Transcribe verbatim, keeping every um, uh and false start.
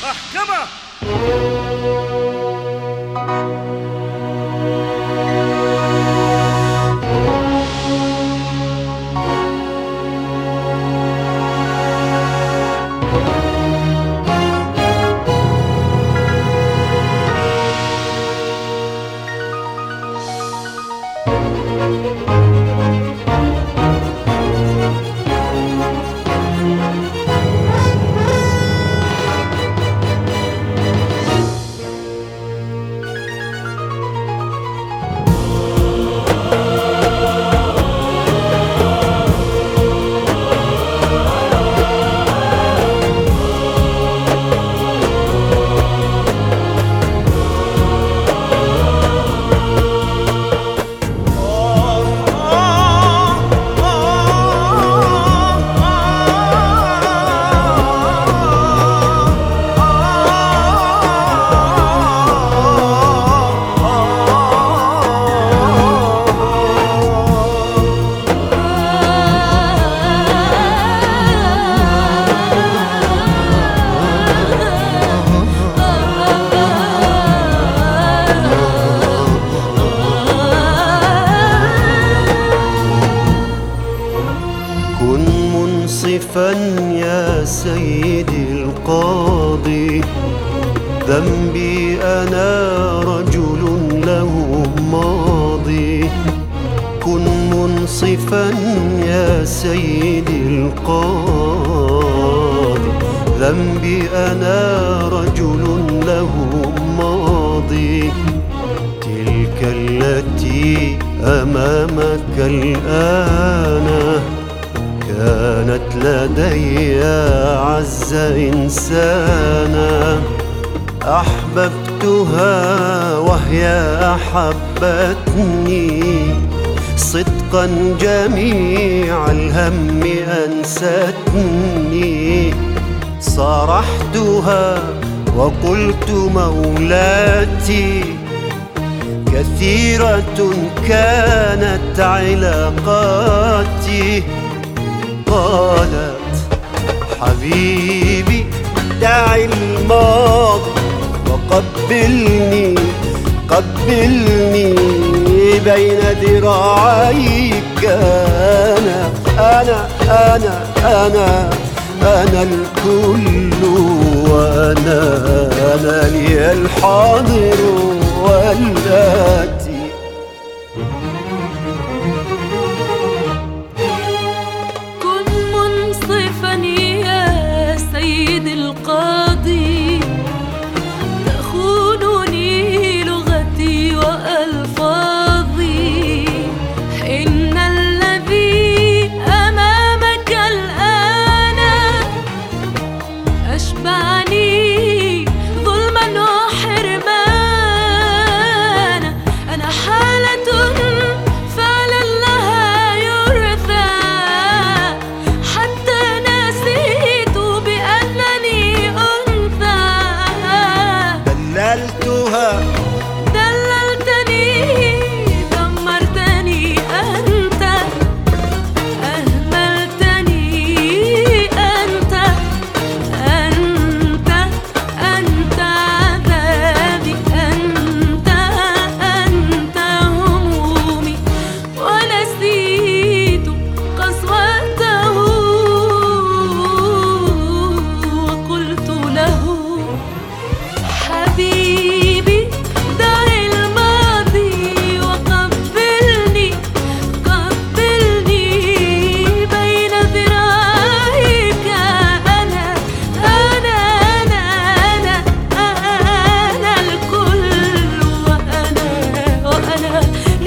محكمة. كن منصفا يا سيدي القاضي، ذنبي أنا رجل له ماضي. كن منصفا يا سيدي القاضي، ذنبي أنا رجل له ماضي. تلك التي أمامك الآن كانت لدي أعز إنسانا، أحببتها وهي أحبتني، صدقا جميع الهم أنستني. صارحتها وقلت مولاتي، كثيرة كانت علاقاتي. قالت حبيبي دع الماضي وقبلني، قبلني بين ذراعيك. أنا أنا أنا أنا أنا الكل، وأنا أنا لي الحاضر والآتي. القاضي، تخونني لغتي وألفاظي. إن الذي أمامك الآن أشبعني